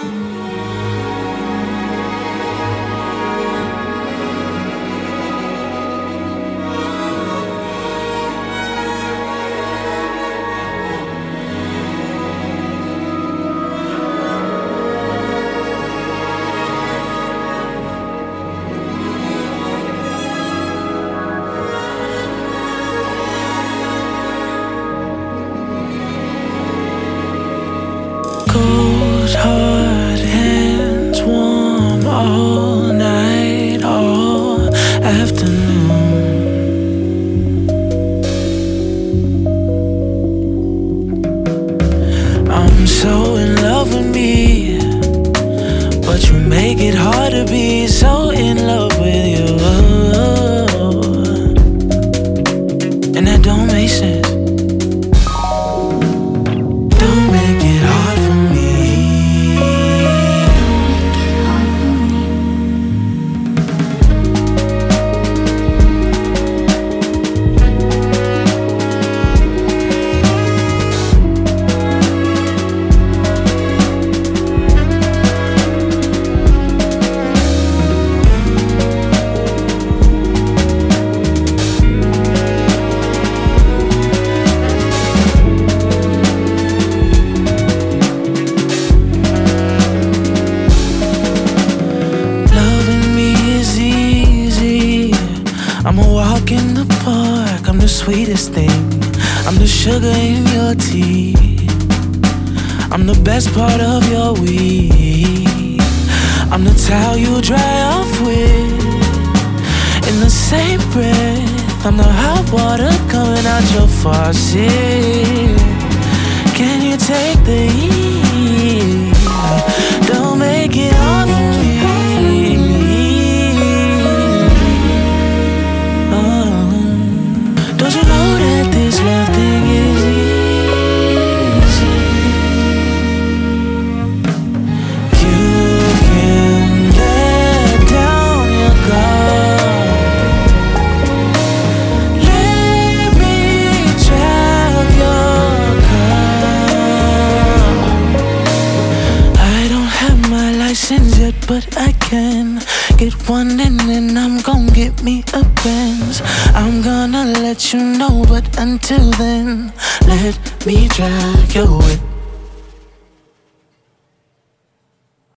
Cold hard hands, warm all night, all afternoon. I'm so in love with me, but you make it hard to be so in love with you. And that don't make sense. Don't make it hard for me. I'm a walk in the park, I'm the sweetest thing, I'm the sugar in your tea, I'm the best part of your week, I'm the towel you dry off with. In the same breath, I'm the hot water coming out your faucet. Can you take the heat? Don't make it hard for me. Don't you know that this love thing is easy? You can let down your guard. Let me drive your car. I don't have my license yet, but I can get one and then I'm gon' get me a Benz. I'm gonna let you know, but until then, let me drive your whip.